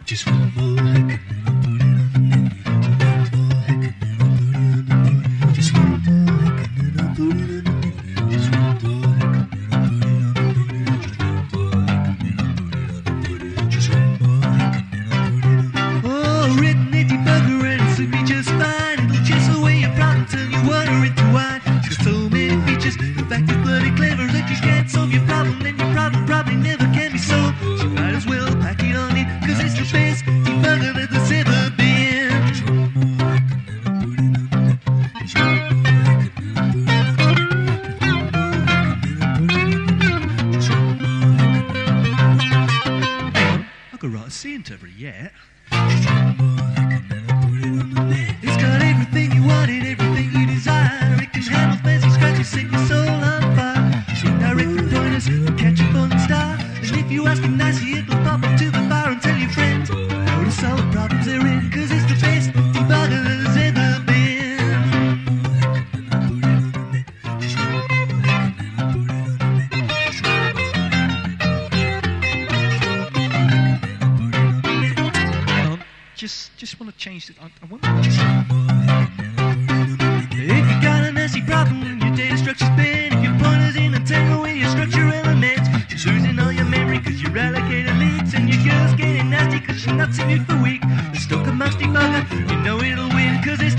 Just one more hack and then I'll put it on the net. Just one more hack and then I'll put it on the net. Just one more hack and then I'll put it on the net. Just one more hack and then I'll put it on the net. Just one more hack and then I'll put it on the net. Oh, written a debugger and it'll suit me just fine. It'll chase away your problem till you water it to wine. It's got so many features, the fact it's bloody clever that you can't solve your problem, and your problem probably never can be solved. So you might as well pack it on in, cause it's the best debugger that there's ever been. Just one more hack and then I'll put it on the net. Just one more hack and then I'll put it on the net. Just one more hack and then I'll put it on the net. Hang on, I could write a C interpreter yet. Just one more hack and then I'll put it on the net. It's got everything you wanted, everything you desire. It can handle fancy scratches, set your soul on fire. Sweet direct pointers, catch a falling star. And if you ask him nicely, it'll pop up to the bar and tell your friends how to solve the problems they're in, cause it's the best debugger there's ever been. Just want to change it. I want to just if you got a nasty problem and your data structure's been, if your pointer's in a tangle with your structure elements, you're losing all your memory cause your allocator leaks, and your girl's getting nasty cause she's not seen you for a week. The Stoker Mouse debugger, you know it'll win cause it's